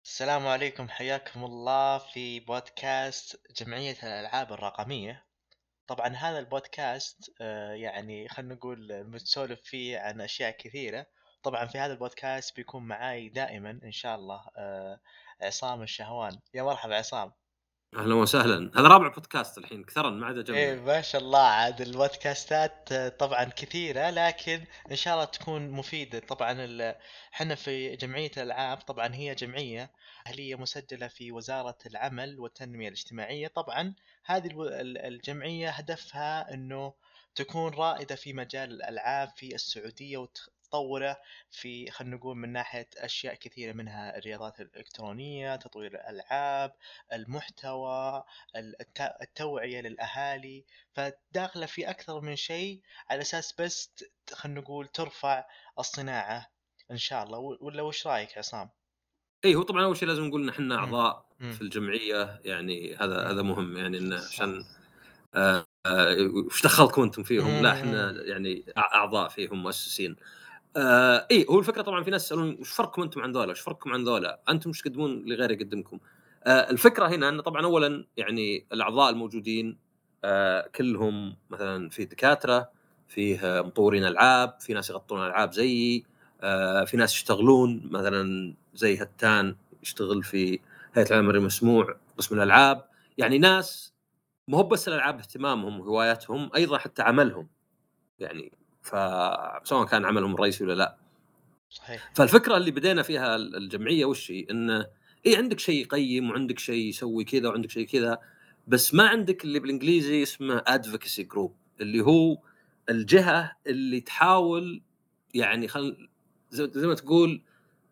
السلام عليكم، حياكم الله في بودكاست جمعية الألعاب الرقمية. طبعا هذا البودكاست يعني خلنا نقول بنسولف فيه عن أشياء كثيرة. طبعا في هذا البودكاست بيكون معاي دائما إن شاء الله عصام الشهوان. يا مرحبا عصام. أهلا وسهلا. هذا رابع بودكاست الحين كثرا ما عاد إيه أجمع. ما شاء الله، عاد البودكاستات طبعا كثيرة، لكن إن شاء الله تكون مفيدة. طبعا حنا في جمعية الألعاب، طبعا هي جمعية أهلية مسجلة في وزارة العمل والتنمية الاجتماعية. طبعا هذه الجمعية هدفها أنه تكون رائدة في مجال الألعاب في السعودية وتطوره في، خلينا نقول، من ناحية أشياء كثيرة، منها الرياضات الإلكترونية، تطوير الألعاب، المحتوى، التوعية للأهالي. فداخلة في أكثر من شيء على أساس بس خلنا نقول ترفع الصناعة إن شاء الله. ولا وش رأيك عصام؟ إي هو طبعًا أول شيء لازم نقول إن إحنا مم. أعضاء مم. في الجمعية، يعني هذا مم. هذا مهم يعني إنه صح. عشان وش دخلكم أنتم فيهم؟ لا مم. إحنا يعني أعضاء فيهم مؤسسين. إي هو الفكرة طبعًا في ناس يسألون وش فرقكم أنتم عن ذولا؟ وش فرقكم عن ذولا؟ أنتم وش تقدمون لغير يقدمكم؟ الفكرة هنا أن طبعًا أولًا يعني الأعضاء الموجودين كلهم مثلًا في دكاترة، فيه مطورين ألعاب، في ناس يغطون ألعاب زيي، في ناس يشتغلون مثلًا زي هتان يشتغل في هيئة العمل المسموع قسم الألعاب، يعني ناس ما هو بس الألعاب اهتمامهم وهواياتهم، أيضًا حتى عملهم، يعني فسواء كان عملهم الرئيسي والّا لأ. صحيح. فالفكرة اللي بدينا فيها الجمعية وش هي؟ إنه عندك شيء يقيّم وعندك شيء يسوي كذا وعندك شيء كذا، بس ما عندك اللي بالإنجليزي اسمه advocacy group اللي هو الجهة اللي تحاول يعني زي ما تقول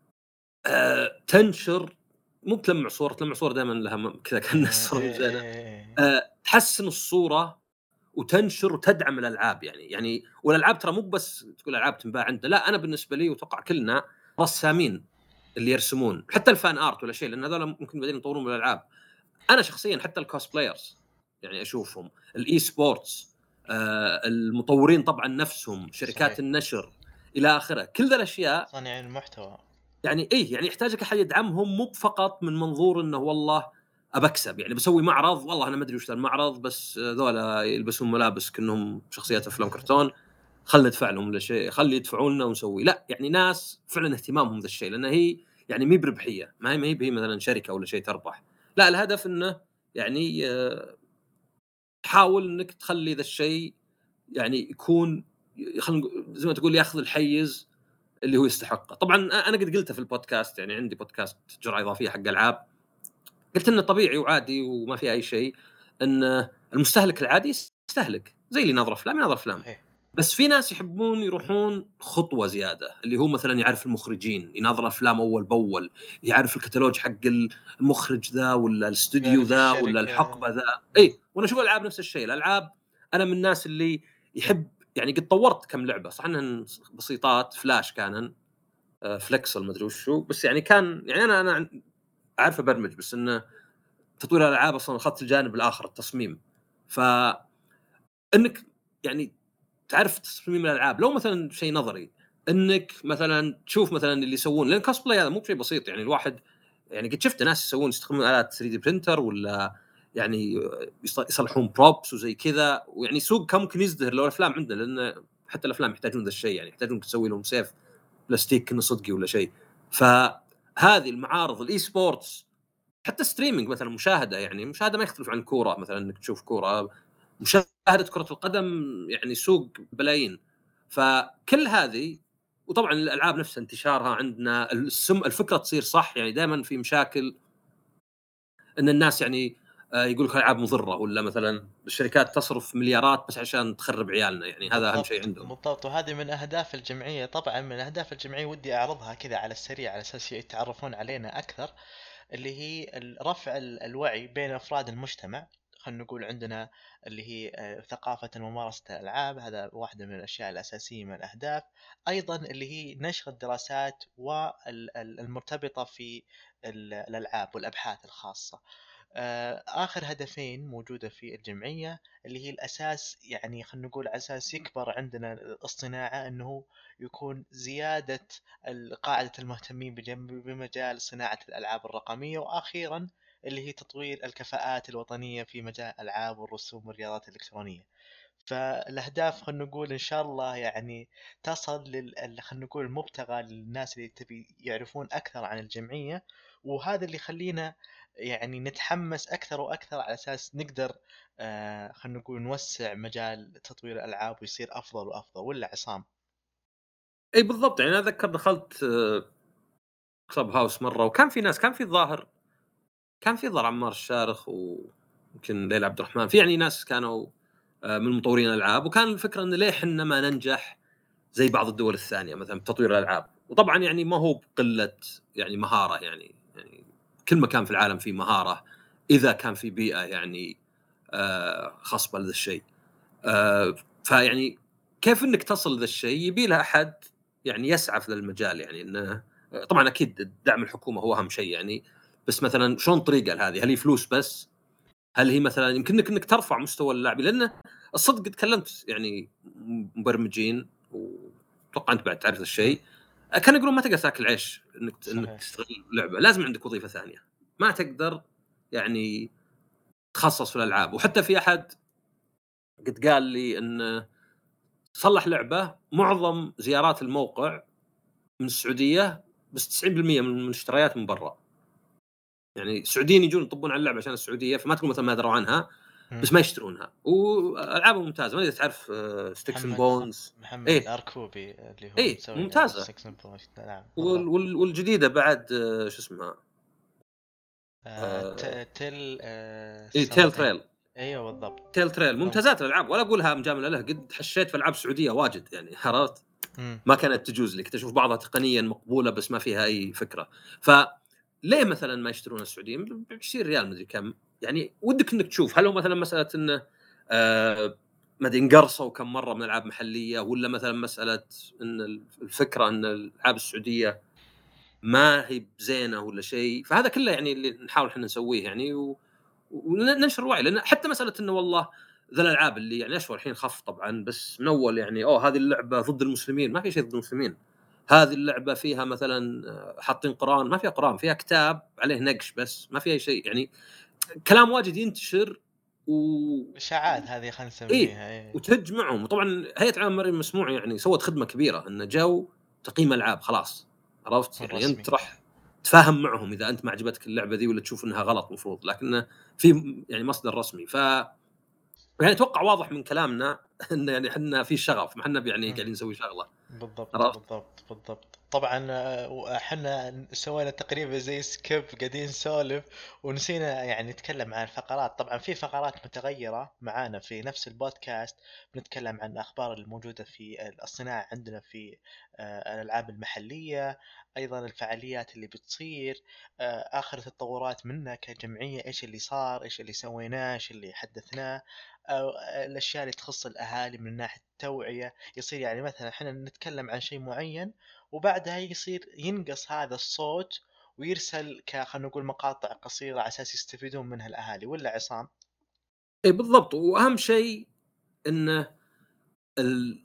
تنشر، مو تلمّع صورة دايمًا لها كذا كأنها الصورة مو إيه بزينة، إيه. تحسّن الصورة وتنشر وتدعم الألعاب يعني والألعاب ترى مو بس تقول ألعاب تنباع عندنا، لا أنا بالنسبة لي وأتوقع كلنا رسامين اللي يرسمون، حتى الفان ارت ولا شيء، لأن هذول ممكن بعدين يطورون من الألعاب. أنا شخصيًا حتى الcosplay يعني أشوفهم، الe-sports، المطورين طبعًا نفسهم، شركات صحيح. النشر إلى آخره، كل ذا الأشياء صانعين المحتوى. يعني يعني يحتاج لك أحد يدعمهم مو فقط من منظور إنه والله أبكسب، يعني باسوي معرض والله أنا ما أدري وش ذا المعرض بس ذولا يلبسون ملابس كأنهم شخصيات أفلام كرتون، خلّنا ندفع لهم ولا شيء، خلّي يدفعون لنا ونسوي، لأ يعني ناس فعلًا اهتمامهم ذا الشيء، لأن هي يعني ما هي بربحية، ما هي مثلًا شركة ولا شيء تربح، لا الهدف إنه يعني تحاول إنك تخلّي ذا الشيء يعني يكون خلينا زي ما تقول ياخذ الحيّز اللي هو يستحقه. طبعًا أنا قد قلتها في البودكاست، يعني عندي بودكاست جرعة إضافية حق ألعاب، قلت إنه طبيعي وعادي وما في أي شيء، إن المستهلك العادي يستهلك زي اللي يناظر أفلام يناظر أفلام، صحيح. بس في ناس يحبون يروحون خطوة زيادة، اللي هو مثلًا يعرف المخرجين، يناظر أفلام أول بأول، يعرف الكتالوج حق المخرج ذا والّا الإستوديو يعرف ذا والّا الشركة. الحقبة ذا، مم. وأنا أشوف الألعاب نفس الشيء، الألعاب أنا من الناس اللي يحب يعني قد طوّرت كم لعبة، صح إنهن بسيطات، فلاش كانن، فليكسل ما أدري وش هو، بس يعني كان يعني أنا أعرف أبرمج، بس إنه تطوير الألعاب أصلًا أخذت الجانب الآخر التصميم، فإنك يعني تعرف تصميم الألعاب، لو مثلًا شيء نظري، إنك مثلًا تشوف مثلًا اللي يسوون لأن cosplay هذا مو بشيء بسيط، يعني الواحد يعني قد شفت ناس يستخدمون آلات 3D printer والّا يعني يصلحون props وزي كذا، ويعني سوق كان ممكن يزدهر لو الأفلام عندنا، لأن حتى الأفلام يحتاجون ذا الشيء، يعني يحتاجون تسوي لهم سيف بلاستيك كأنه صدقي والّا شيء، فهذه المعارض الe-sports حتى streaming مثلًا مشاهدة، يعني المشاهدة ما يختلف عن الكورة مثلًا إنك تشوف كورة، مشاهدة كرة القدم يعني سوق بلايين، فكل هذه وطبعًا الألعاب نفسها انتشارها عندنا الفكرة تصير صح، يعني دائمًا في مشاكل إن الناس يعني يقول لك الألعاب مضرة والّا مثلًا الشركات تصرف مليارات بس عشان تخرب عيالنا، يعني هذا أهم شيء بالضبط عندهم. بالضبط، وهذه من أهداف الجمعية. طبعا من أهداف الجمعية ودي أعرضها كذا على السريع على أساس يتعرفون علينا أكثر، اللي هي رفع الوعي بين أفراد المجتمع. خلينا نقول عندنا اللي هي ثقافة ممارسة الألعاب، هذا واحدة من الأشياء الأساسية من الأهداف. أيضا اللي هي نشر الدراسات والمرتبطة في الألعاب والأبحاث الخاصة. آخر هدفين موجودة في الجمعية اللي هي الأساس، يعني خلينا نقول أساس يكبر عندنا الصناعة، أنه يكون زيادة قاعدة المهتمين بمجال صناعة الألعاب الرقمية، وأخيرا اللي هي تطوير الكفاءات الوطنية في مجال الألعاب والرسوم والرياضات الإلكترونية. فالأهداف خلينا نقول إن شاء الله يعني تصل خلينا نقول المبتغى للناس اللي تبي يعرفون أكثر عن الجمعية، وهذا اللي يخلينا يعني نتحمس أكثر وأكثر على أساس نقدر خلينا نقول نوسع مجال تطوير الألعاب ويصير أفضل وأفضل، ولا عصام؟ اي بالضبط، يعني انا اتذكر دخلت كلب هاوس مره، وكان في ناس، كان في ظهر عمار الشارخ ويمكن ليلى عبد الرحمن، في يعني ناس كانوا من مطورين الالعاب، وكان الفكره ان ليه احنا ما ننجح زي بعض الدول الثانيه مثلا بتطوير الالعاب. وطبعا يعني ما هو بقله يعني مهاره، يعني كل مكان في العالم فيه مهاره اذا كان في بيئه يعني خصبه لهذا الشيء. فيعني كيف انك تصل لهذا الشيء يبي له احد يعني يسعى في ذا المجال، يعني انه طبعا اكيد دعم الحكومه هو اهم شيء يعني، بس مثلا شلون طريقه لهذه؟ هل هي فلوس بس؟ هل هي مثلا يمكنك انك ترفع مستوى اللاعبين؟ لانه الصدق تكلمت يعني مبرمجين، واتوقع انت بعد تعرف مم. الشيء، كانوا يقولون ما تقدر تاكل عيش انك صحيح. تستغل لعبه، لازم عندك وظيفه ثانيه، ما تقدر يعني تخصص في الالعاب. وحتى في احد قد قال لي ان صلح لعبه معظم زيارات الموقع من السعوديه، بس 90% من المشتريات من برا. يعني السعوديين يجون يطبون على اللعبه عشان السعوديه، فما تقول مثلا ما دروا عنها، مم. بس ما يشترونها. والعابهم ممتازه، ما ادري اذا تعرف ستيكس اند محمد بونز. محمد ايه الأركوبي اللي هو ايه مسوي لعبة ممتازه. سكس بوينت. نعم بالضبط. والجديده بعد شو اسمها آه آه، تل ايه تيل something. تريل. ايوه بالضبط. تيل تريل ممتازات الالعاب، ولا اقولها مجامله له، قد حشيت في العاب سعوديه واجد يعني، عرفت؟ امم. ما كانت تجوز لي، كنت اشوف بعضها تقنيا مقبوله بس ما فيها اي فكره. ف ليه مثلا ما يشترون السعوديين ب 20 ريال مدري كم؟ يعني ودك انك تشوف هل هو مثلا مساله انه ما ادري انقرصوا كم مره من العاب محليه، ولا مثلا مساله ان الفكره ان الالعاب السعوديه ما هي بزينه ولا شيء. فهذا كله يعني اللي نحاول احنا نسويه يعني، وننشر الوعي. لان حتى مساله انه والله ذا الالعاب اللي يعني اشوى الحين خف طبعا، بس من اول يعني هذه اللعبه ضد المسلمين، ما في شيء ضد المسلمين. هذه اللعبه فيها مثلا حاطين قران، ما فيها قران، فيها كتاب عليه نقش بس، ما فيها اي شيء يعني. كلام واجد ينتشر و اشاعات هذه خلينا ايه نسميها، ايه. وتهجمعهم. وطبعا هيئه العالم المرئي المسموع يعني سوت خدمه كبيره، انه جو تقييم العاب خلاص، عرفت؟ يعني الرسمي. انت راح تفاهم معهم اذا انت ما عجبتك اللعبه ذي ولا تشوف انها غلط مفروض، لكن في يعني مصدر رسمي. يعني اتوقع واضح من كلامنا ان يعني احنا في شغف، ما احنا يعني مم. قاعدين نسوي شغله، بالضبط عرفت؟ بالضبط بالضبط. طبعا احنا سوينا تقريبا زي سكيب قاعدين نسولف، ونسينا يعني نتكلم عن الفقرات. طبعا في فقرات متغيرة معانا في نفس البودكاست، بنتكلم عن الأخبار الموجودة في الصناعة عندنا في الألعاب المحلية، أيضا الفعاليات اللي بتصير، آخر التطورات منا كجمعية، إيش اللي صار، إيش اللي سويناه، إيش اللي حدثناه، أو الأشياء اللي تخص الأهالي من ناحية التوعية. يصير يعني مثلا احنا نتكلم عن شيء معين، وبعدها يصير ينقص هذا الصوت ويرسل خلينا نقول مقاطع قصيرة على أساس يستفيدون منها الأهالي، ولا عصام؟ اي بالضبط. واهم شيء انه ال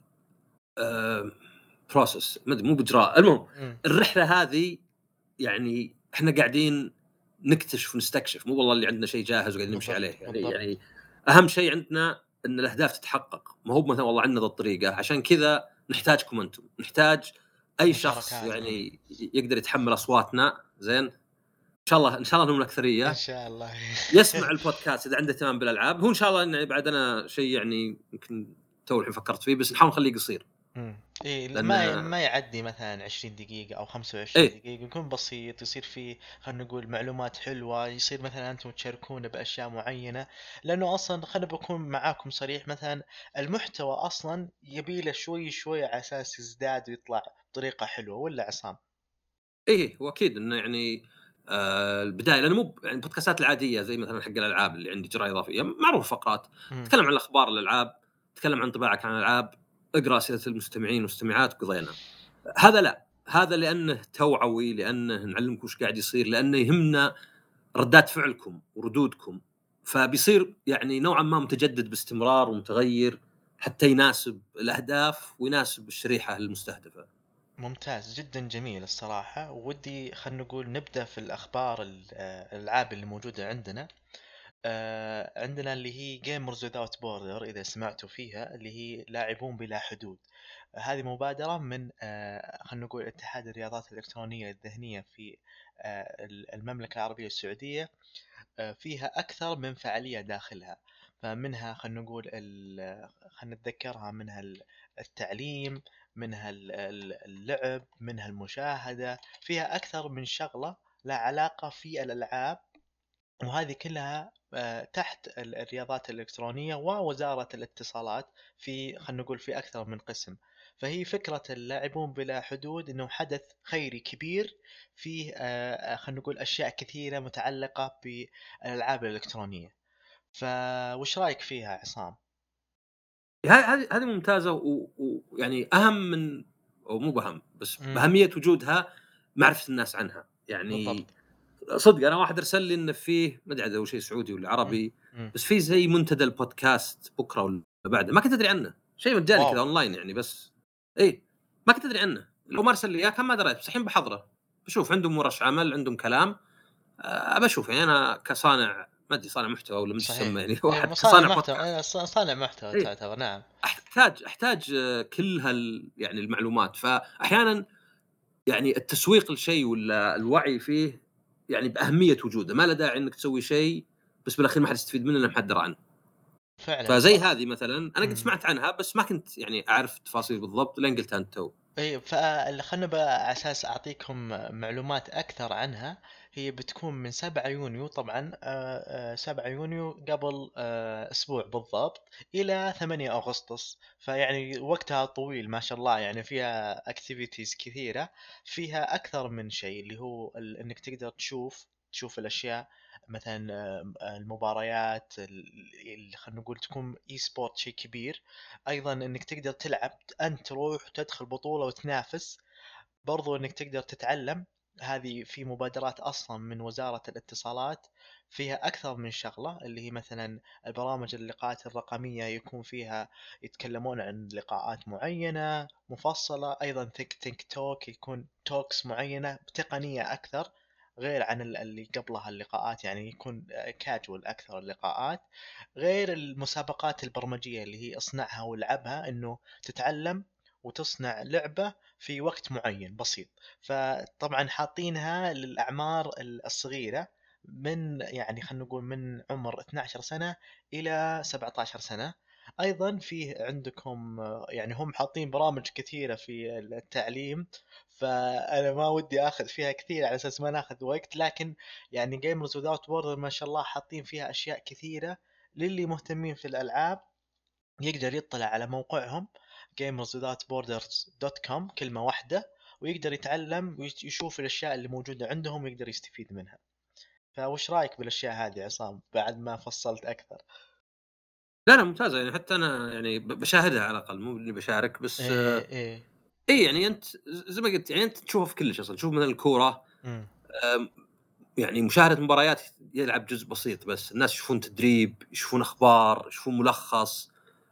بروسس، مو باجراء، المهم امم. الرحله هذه يعني احنا قاعدين نكتشف ونستكشف، مو والله اللي عندنا شيء جاهز وقاعدين نمشي عليه بالضبط يعني. بالضبط. اهم شيء عندنا ان الاهداف تتحقق، ما هو مثلا والله عندنا ذا الطريقه. عشان كذا نحتاجكم انتم، نحتاج اي شخص مشاركات. يعني يقدر يتحمل اصواتنا زين. ان شاء الله انهم إن الاكثريه شاء الله. يسمع البودكاست اذا عنده اهتمام بالالعاب. هو ان شاء الله انه بعد انا شيء يعني يمكن تو الحين فكرت فيه، بس نحاول نخليه قصير إيه ما لانه ما يعدي مثلا 20 دقيقة أو 25 ايه دقيقة، يكون بسيط، يصير فيه خلينا نقول معلومات حلوة، يصير مثلا أنتم تشاركونا بأشياء معينة. لأنه أصلا خلينا بكون معاكم صريح، مثلا المحتوى أصلا يبيله شوي شوي على أساس يزداد ويطلع بطريقة حلوة، ولا عصام؟ ايه واكيد انه يعني البدايه، لانه مو يعني البودكاستات العاديه زي مثلا حق الالعاب اللي عندي جرعه اضافيه معروف فقرات، امم. تتكلم عن الاخبار الالعاب، تتكلم عن انطباعك عن الالعاب، اقرا اسئله المستمعين والمستمعات وقضينا. هذا لا، هذا لانه توعوي، لانه نعلمك وش قاعد يصير، لانه يهمنا ردات فعلكم وردودكم، فبيصير يعني نوعًا ما متجدد باستمرار ومتغيّر حتى يناسب الأهداف ويناسب الشريحة المستهدفة. ممتاز، جدًا جميل الصراحة. ودي خلّينا نقول نبدأ في الأخبار الألعاب اللي موجودة عندنا. عندنا اللي هي Gamers Without Border، إذا سمعتوا فيها، اللي هي لاعبون بلا حدود. هذه مبادرة من خلّينا نقول اتحاد الرياضات الإلكترونية الذهنية في المملكة العربية السعودية. فيها أكثر من فعالية داخلها. فمنها خلّينا نقول خلّينا نتذكرها، منها التعليم، منها اللعب، منها المشاهدة. فيها أكثر من شغلة لها علاقة في الألعاب، وهذه كلها تحت الرياضات الإلكترونية ووزارة الاتصالات، في خلينا نقول في أكثر من قسم. فهي فكرة اللاعبون بلا حدود إنه حدث خيري كبير فيه خلينا نقول أشياء كثيرة متعلقة بالألعاب الإلكترونية. فوش رأيك فيها عصام؟ هذه ممتازة ويعني أهم من، أو مو بأهم، بس امم. بأهمية وجودها معرفة الناس عنها. يعني بالضبط. صدق أنا واحد أرسل لي إنه فيه، ما أدري إذا هو شيء سعودي والّا امم. عربي، امم. بس في زي منتدى البودكاست بكرة والّا بعده، ما كنت أدري عنه، شيء مجاني واو. كذا أونلاين يعني بس. إيه، ما كنت أدري عنه، لو ما أرسل لي إياه كان ما دريت، بس الحين باحضره، باشوف عندهم ورش عمل، عندهم كلام، أبى أشوف يعني أنا كصانع، ما أدري صانع محتوى والّا مش صحيح. يسمى يعني إيه، واحد مصانع كصانع محتوى، بودكاست. صانع محتوى إيه، تعتبر، نعم. أحتاج كل يعني المعلومات، فأحيانًا يعني التسويق لشيء والّا الوعي فيه يعني بأهمية وجوده، ما له داعي إنك تسوي شيء بس بالأخير ما حد يستفيد منه لأن ما حد درى عنه. فعلا فزي هذه مثلًا أنا قد امم. سمعت عنها بس ما كنت يعني أعرف التفاصيل بالضبط لين قلتها أنت تو. اي، فخلنا بقى على اساس اعطيكم معلومات اكثر عنها. هي بتكون من 7 يونيو طبعا، 7 يونيو قبل اسبوع بالضبط، الى 8 اغسطس. فيعني وقتها طويل ما شاء الله، يعني فيها اكتيفيتيز كثيرة. فيها اكثر من شيء، اللي هو انك تقدر تشوف الاشياء، مثلا المباريات اللي خلينا نقول تكون اي سبورت شيء كبير. ايضا انك تقدر تلعب، انت تروح تدخل بطولة وتنافس. برضو انك تقدر تتعلم. هذه في مبادرات اصلا من وزارة الاتصالات، فيها اكثر من شغلة، اللي هي مثلا البرامج اللقاءات الرقمية، يكون فيها يتكلمون عن لقاءات معينة مفصلة. ايضا تيك توك، يكون توكس معينة بتقنية اكثر، غير عن اللي قبلها اللقاءات، يعني يكون كاجوال اكثر اللقاءات. غير المسابقات البرمجية اللي هي اصنعها والعبها، انه تتعلم وتصنع لعبة في وقت معين بسيط. فطبعا حاطينها للأعمار الصغيرة، من يعني خلينا نقول من عمر 12 سنة إلى 17 سنة. أيضا فيه عندكم يعني هم حاطين برامج كثيرة في التعليم. فأنا ما ودي أخذ فيها كثير على أساس ما ناخذ وقت، لكن يعني Gamers Without Borders ما شاء الله حاطين فيها أشياء كثيرة. للي مهتمين في الألعاب يقدر يطلع على موقعهم gamerswithoutborders.com، كلمة واحدة، ويقدر يتعلم ويشوف الأشياء اللي موجودة عندهم ويقدر يستفيد منها. فوش رأيك بالأشياء هذه عصام بعد ما فصلت أكثر؟ لا، لا ممتازة يعني حتى أنا يعني باشاهدها على الأقل، مو إني باشارك بس. إيه إيه. إي يعني أنت زي ما قلت يعني أنت تشوفها في كل شيء أصلًا، تشوف مثلًا الكورة، امم. آمم، يعني مشاهدة مباريات يلعب جزء بسيط بس، الناس يشوفون تدريب، يشوفون أخبار، يشوفون ملخص،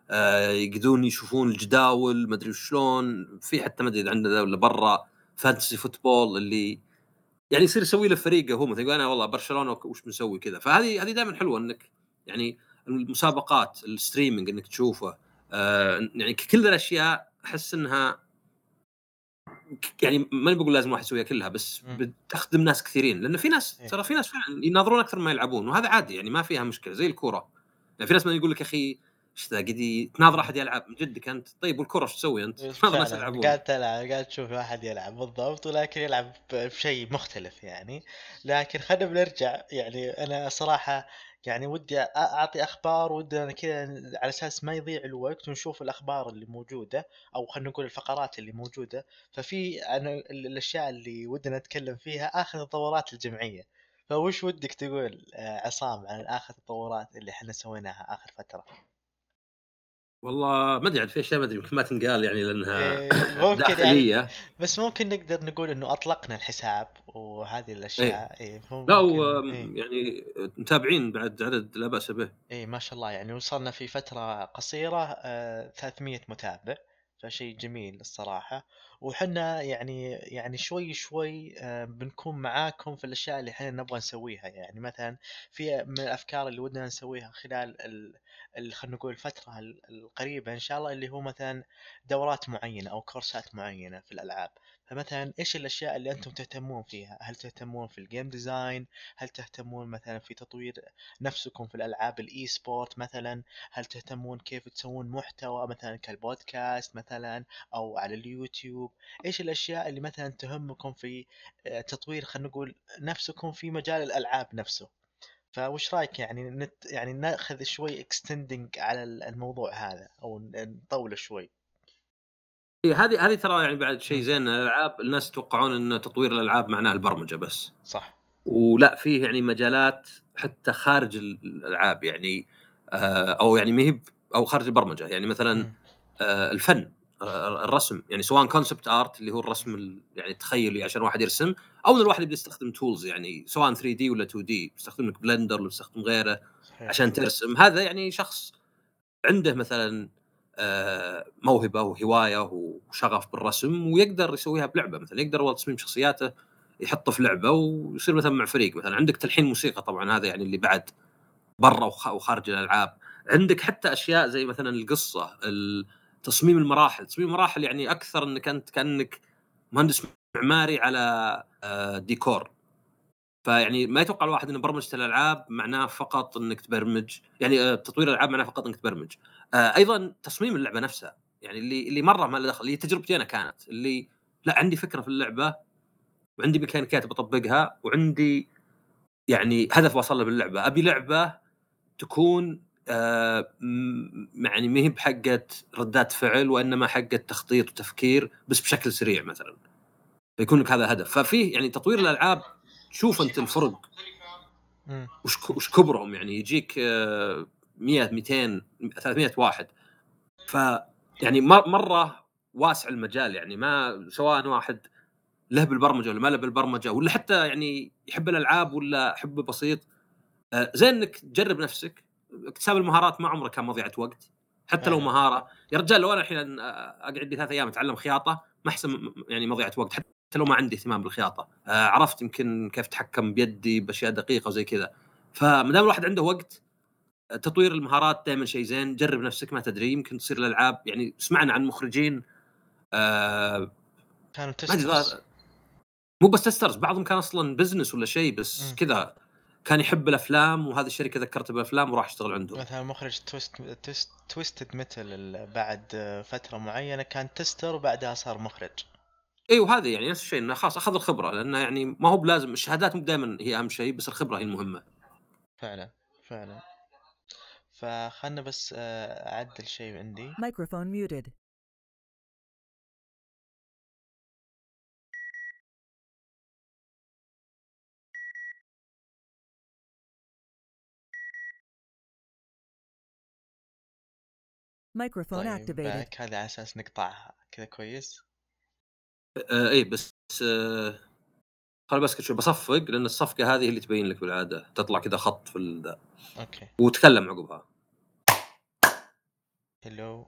يقدرون يشوفون الجداول ما أدري وشلون، في حتى ما أدري إذا عندنا ذا والّا برا fantasy football اللي يعني يصير يسوي له فريقه هو، مثلًا يقول أنا والله برشلونة وش بنسوي كذا، فهذه دائمًا حلوة إنك يعني المسابقات الstreaming إنك تشوفه، يعني كل ذي الأشياء أحس إنها يعني ماني باقول لازم الواحد يسويها كلها، بس امم. بتخدم ناس كثيرين، لأن في ناس إيه. ترى في ناس فعلًا يناظرون أكثر ما يلعبون، وهذا عادي يعني ما فيها مشكلة زي الكورة، يعني في ناس مثلًا يقول لك يا أخي إيش ذا قد تناظر مم. أحد يلعب، من جدك أنت، طيب والكورة إيش تسوي أنت؟ تناظر ناس فعلا يلعبون. قاعد تلعب، قاعد تشوف واحد يلعب بالضبط، ولكن يلعب بشيء مختلف يعني. لكن خلينا بنرجع، يعني انا صراحة يعني ودي اعطي اخبار، ودي انا كذا على اساس ما يضيع الوقت ونشوف الاخبار اللي موجودة، او خلينا نقول الفقرات اللي موجودة. ففي انا الاشياء اللي ودنا نتكلم فيها اخر التطورات الجمعية. فوش ودك تقول عصام عن اخر التطورات اللي احنا سويناها اخر فترة؟ والله ما أدري عاد في أشياء ما أدري يمكن ما تنقال يعني لأنها ممكن يعني، داخلية. بس ممكن نقدر نقول إنه أطلقنا الحساب وهذه إيه. الأشياء، لا ممكن يعني متابعين بعد عدد لا بأس به. ما شاء الله، يعني وصلنا في فترة قصيرة 300 متابع، فشيء جميل الصراحة. وحنا يعني شوي شوي بنكون معاكم في الأشياء اللي احنا نبغى نسويها. يعني مثلا في من الأفكار اللي ودنا نسويها خلال خلينا نقول الفترة القريبة إن شاء الله، اللي هو مثلا دورات معينة أو كورسات معينة في الألعاب. فمثلا إيش الأشياء اللي أنتم تهتمون فيها؟ هل تهتمون في الجيم ديزاين؟ هل تهتمون مثلا في تطوير نفسكم في الألعاب الإي سبورت مثلا؟ هل تهتمون كيف تسوون محتوى مثلا كالبودكاست مثلا أو على اليوتيوب؟ إيش الأشياء اللي مثلا تهمكم في تطوير خلينا نقول نفسكم في مجال الألعاب نفسه؟ فوش رايك يعني يعني ناخذ شوي اكستندنج على الموضوع هذا، او نطوله شوي. إيه هذه ترى يعني بعد شيء مم. زين الألعاب الناس يتوقعون إن تطوير الألعاب معناه البرمجة بس. صح. ولأ فيه يعني مجالات حتى خارج الألعاب يعني أو يعني ما هي أو خارج البرمجة يعني مثلًا مم. الفن الرسم يعني سواء concept art اللي هو الرسم يعني التخيلي عشان الواحد يرسم، أو إن الواحد يبي يستخدم tools يعني سواء 3D والّا 2D تستخدم لك بلندر والّا تستخدم غيره صحيح. عشان ترسم. هذا يعني شخص عنده مثلًا موهبة وهواية وشغف بالرسم ويقدر يسويها بلعبة مثلًا، يقدر هو تصميم شخصياته يحطه في لعبة ويصير مثلًا مع فريق مثلًا. عندك تلحين موسيقى طبعًا هذا يعني اللي بعد برّا وخارج الألعاب. عندك حتى أشياء زي مثلًا القصة، تصميم المراحل. تصميم المراحل يعني أكثر إنك أنت كأنك مهندس معماري على ديكور. فيعني ما يتوقع الواحد إن برمجة الألعاب معناه فقط إنك تبرمج، يعني تطوير الألعاب معناه فقط إنك تبرمج. أيضًا تصميم اللعبة نفسها، يعني اللي مرّة ما له دخل، اللي تجربتي أنا كانت، اللي لأ عندي فكرة في اللعبة وعندي ميكانيكيات باطبقها وعندي يعني هدف باوصل له باللعبة. أبي لعبة تكون يعني ما هي بحقة ردات فعل وإنما حقة تخطيط وتفكير بس بشكل سريع مثلًا، فيكون لك هذا هدف. ففيه يعني تطوير الألعاب تشوف أنت الفرق مم. وش كبرهم يعني يجيك 100 200 300 واحد. فيعني مرة واسع المجال يعني ما سواء واحد له بالبرمجة والّا ما له بالبرمجة والّا حتى يعني يحب الألعاب والّا حب بسيط. زين إنك تجرب نفسك. اكتساب المهارات ما عمره كان مضيعة وقت، حتى لو فعلا. مهارة يا رجال لو أنا الحين أقعد لي 3 أيام أتعلم خياطة ما أحسب يعني مضيعة وقت حتى لو ما عندي اهتمام بالخياطة. عرفت يمكن كيف أتحكم بيدي بأشياء دقيقة وزي كذا. فما دام الواحد عنده وقت تطوير المهارات دائمًا شيء زين. جرب نفسك ما تدري يمكن تصير الألعاب يعني سمعنا عن مخرجين آآ كانوا ما أدري تسترز. مو بس تسترز بعضهم كان أصلًا business والّا شيء بس مم. كذا كان يحب الأفلام وهذه الشركة ذكرته بالأفلام وراح يشتغل عندهم. مثلا مخرج تويستد ميتل بعد فترة معينة كان تستر وبعدها صار مخرج. أيوه هذه يعني نفس الشيء إنه خلاص أخذ الخبرة لأنه يعني ما هو بلازم الشهادات مو بدايمًا هي أهم شيء بس الخبرة هي المهمة. فعلا. فعلا. فخلنا بس أعدل شيء عندي. Microphone muted. Microphone طيب activated. باك هذا على أساس نقطعها كذا كويس. إيه بس خليني بس شوي باصفق لأن الصفقة هذه اللي تبين لك بالعادة تطلع كذا خط في ذا أوكي. وتكلم عقبها. هلو.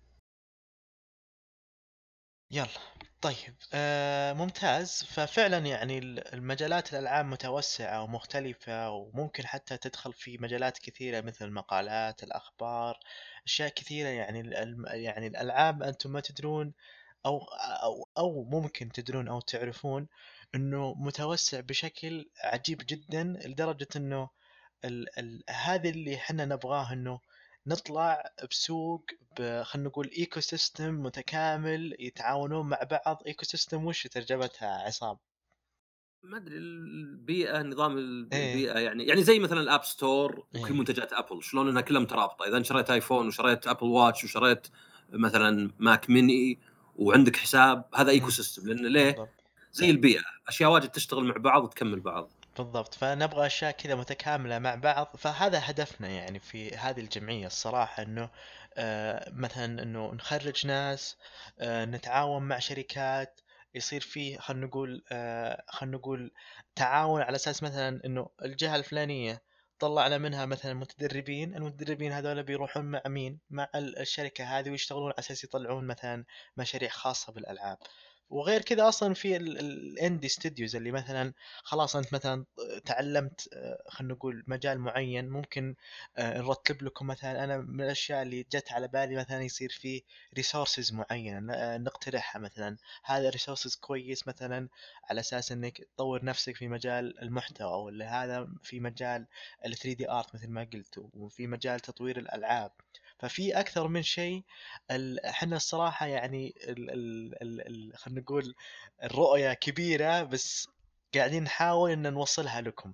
يلا. طيب ممتاز. ففعلا يعني المجالات الألعاب متوسعة ومختلفة، وممكن حتى تدخل في مجالات كثيرة مثل المقالات، الأخبار، أشياء كثيرة. يعني يعني الألعاب أنتم ما تدرون، أو ممكن تدرون أو تعرفون إنه متوسع بشكل عجيب جدا، لدرجة إنه هذا اللي احنا نبغاه، انه نطلع بسوق خلينا نقول ايكو سيستم متكامل يتعاونون مع بعض. ايكو سيستم وش ترجمتها عصام؟ ما أدري البيئة نظام ايه. البيئة يعني زي مثلًا الآب ستور وكل ايه. منتجات أبل شلون إنها كلها مترابطة. إذا أنت شريت آيفون وشريت أبل واتش وشريت مثلًا ماك ميني وعندك حساب هذا ايكو مم. سيستم لأن ليه؟ بالضبط. زي البيئة أشياء واجد تشتغل مع بعض وتكمل بعض. بالضبط، فنبغى أشياء كذا متكاملة مع بعض، فهذا هدفنا يعني في هذه الجمعية الصراحة، إنه مثلًا إنه نخرّج ناس، نتعاون مع شركات، يصير في خلّينا نقول تعاون على أساس مثلًا إنه الجهة الفلانية طلّعنا منها مثلًا متدربين، المتدربين هذول بيروحون مع مين؟ مع الشركة هذه ويشتغلون على أساس يطلعون مثلًا مشاريع خاصة بالألعاب. وغير كذا أصلًا في الindie studios اللي مثلًا خلاص أنت مثلًا تعلمت خلينا نقول مجال معين، ممكن نرتب لكم مثلًا. أنا من الأشياء اللي جت على بالي مثلًا يصير في resources معينة نقترحها مثلًا، هذا resources كويس مثلًا على أساس إنك تطور نفسك في مجال المحتوى، والّا هذا في مجال ال3D art مثل ما قلتوا، وفي مجال تطوير الألعاب. ففي أكثر من شيء. إحنا الصراحة يعني خلينا نقول الرؤية كبيرة، بس قاعدين نحاول إن نوصّلها لكم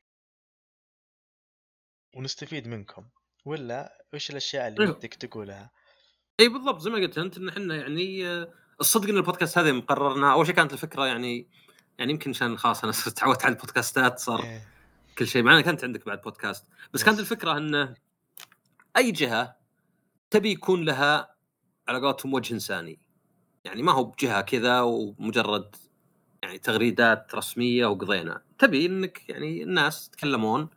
ونستفيد منكم، والّا وش الأشياء اللي أيوه. ودك تقولها؟ أي بالضبط زي ما قُلت أنت إن إحنا يعني الصدق إن البودكاست هذا يوم قررناه أول شيء كانت الفكرة يعني يمكن عشان خلاص أنا صرت تعودت على البودكاستات صار إيه. كل شيء مع إنك أنت عندك بعد بودكاست، بس كانت يس. الفكرة إنه أي جهة تبي يكون لها على قولتهم وجه إنساني، يعني ما هو بجهة كذا ومجرد يعني تغريدات رسمية وقضينا، تبي إنك يعني الناس يتكلمون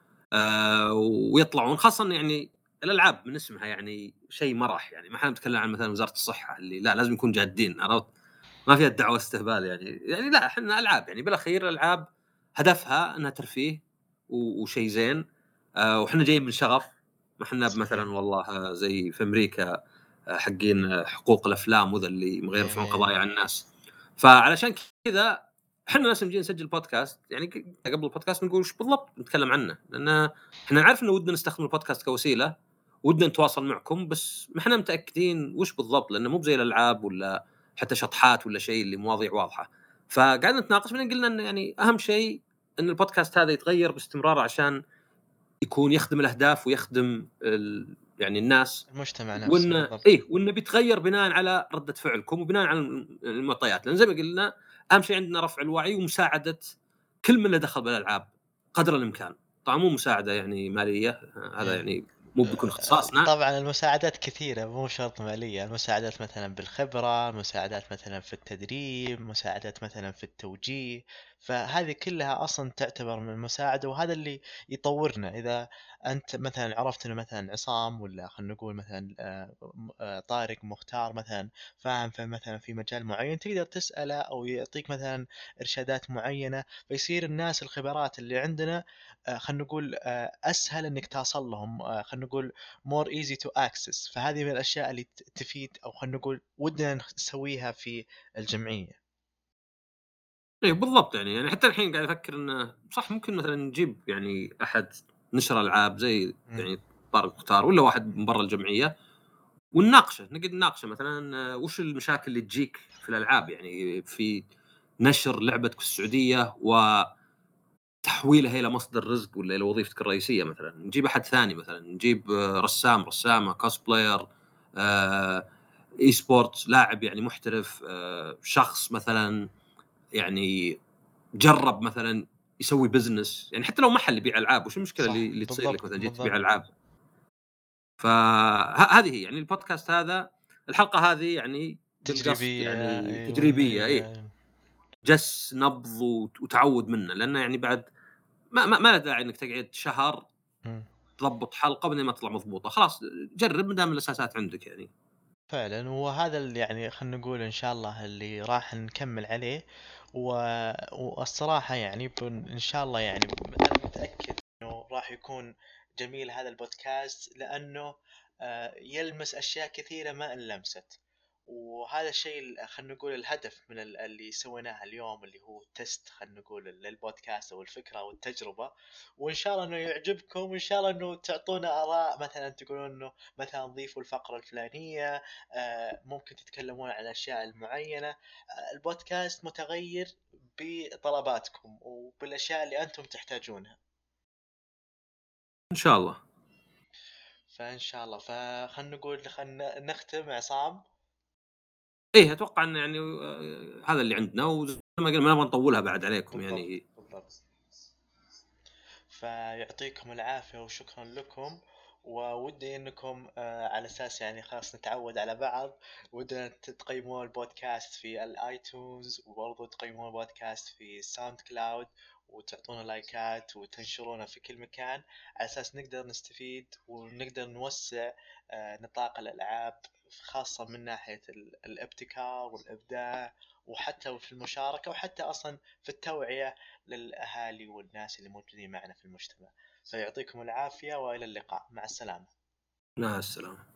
ويطلعون خاصةً يعني الألعاب من اسمها يعني شيء مرح يعني ما احنا نتكلم عن مثلًا وزارة الصحة اللي لا لازم نكون جادين عرفت؟ ما فيها الدعوة واستهبال يعني لا احنا ألعاب يعني بالأخير الألعاب هدفها إنها ترفيه وشيء زين وإحنا جايين من شغف ما احنا صحيح. بمثلًا والله زي في أمريكا حقين حقوق الأفلام وذا اللي يبغوا يرفعون إيه. قضايا على الناس، فعلشان كذا إحنا ناس نجي نسجل بودكاست يعني قبل البودكاست نقول وش بالضبط نتكلم عنه، لأن إحنا نعرف إنه ودنا نستخدم البودكاست كوسيلة، ودنا نتواصل معكم بس ما إحنا متأكدين وش بالضبط، لأنه مو بزي الألعاب ولا حتى شطحات ولا شيء اللي مواضيع واضحة، فقعدنا نتناقش بعدين قلنا إنه يعني أهم شيء إن البودكاست هذا يتغير باستمرار عشان يكون يخدم الأهداف ويخدم يعني الناس، المجتمع نفسه وإنه بالضبط. إيه وإنه بيتغير بناءً على ردة فعلكم وبناءً على المعطيات، لأن زي ما قلنا أهم شيء عندنا رفع الوعي ومساعدة كل من له دخل بالألعاب قدر الإمكان، طبعًا مو مساعدة يعني مالية هذا إيه. يعني مو بيكون اختصاصنا. طبعًا المساعدات كثيرة مو شرط مالية، المساعدات مثلًا بالخبرة، مساعدات مثلًا في التدريب، مساعدات مثلًا في التوجيه، فهذه كلها أصلًا تعتبر من المساعدة، وهذا اللي يطورنا. إذا أنت مثلًا عرفت إنه مثلًا عصام والّا خلينا نقول مثلًا طارق مختار مثلًا فاهم في مثلًا في مجال معين، تقدر تسأله أو يعطيك مثلًا إرشادات معينة، فيصير الناس الخبرات اللي عندنا خلينا نقول أسهل إنك توصل لهم، خلينا نقول more easy to access. فهذه من الأشياء اللي تفيد، أو خلينا نقول ودنا نسويها في الجمعية. إيه بالضبط يعني حتى الحين قاعد أفكر إنه صح ممكن مثلًا نجيب يعني أحد نشر ألعاب زي إمم. يعني طارق مختار والّا واحد من برا الجمعية ونناقشه، نقعد نناقشه مثلًا وش المشاكل اللي تجيك في الألعاب يعني في نشر لعبتك في السعودية وتحويلها إلى مصدر رزق والّا إلى وظيفتك الرئيسية مثلًا، نجيب أحد ثاني مثلًا، نجيب رسام، رسامة، cosplayer آآ e-sports لاعب يعني محترف، شخص مثلًا يعني جرّب مثلًا يسوي business يعني حتى لو محل يبيع ألعاب، وش المشكلة صح. اللي تصير لك بالضبط. مثلًا جيت تبيع بالضبط. ألعاب؟ هذه هي يعني البودكاست هذا الحلقة هذه يعني بالقصد تجريبية يعني أيوه، تجريبية إيه، أيوه. جَس نبض وتعوّد منه، لأنه يعني بعد ما له داعي إنك تقعد شهر إمم. تضبط حلقة وبعدين ما تطلع مضبوطة، خلاص جرّب ما دام الأساسات عندك يعني. فعلًا، وهذا يعني خلينا نقول إن شاء الله اللي راح نكمّل عليه. و والصراحة يعني إن شاء الله يعني أنا متأكد إنه راح يكون جميل هذا البودكاست، لأنه يلمس أشياء كثيرة ما انلمست. وهذا الشيء خلينا نقول الهدف من اللي سويناه اليوم، اللي هو تيست خلينا نقول للبودكاست أو الفكرة أو التجربة. وإن شاء الله إنه يعجبكم، وإن شاء الله إنه تعطونا آراء، مثلًا تقولون إنه مثلًا ضيفوا الفقرة الفلانية، ممكن تتكلمون عن الأشياء المعينة. البودكاست متغير بطلباتكم وبالأشياء اللي أنتم تحتاجونها. إن شاء الله. فإن شاء الله فخلنا نقول خلنا نختم عصام. إيه أتوقع إنه يعني هذا اللي عندنا وزي ما قلنا ما نبغى نطوّلها بعد عليكم بالضبط. يعني بالضبط. فيعطيكم العافية وشكرا لكم. وودي انكم على اساس يعني خلاص نتعود على بعض، ودنا تقيمون البودكاست في الايتونز، وبرضو تقيمون البودكاست في ساوند كلاود، وتعطونا لايكات وتنشرونه في كل مكان، على اساس نقدر نستفيد ونقدر نوسع نطاق الالعاب، خاصة من ناحية الابتكار والابداع، وحتى في المشاركة، وحتى اصلا في التوعية للأهالي والناس اللي موجودين معنا في المجتمع. فيعطيكم العافية وإلى اللقاء، مع السلامة. مع السلامه.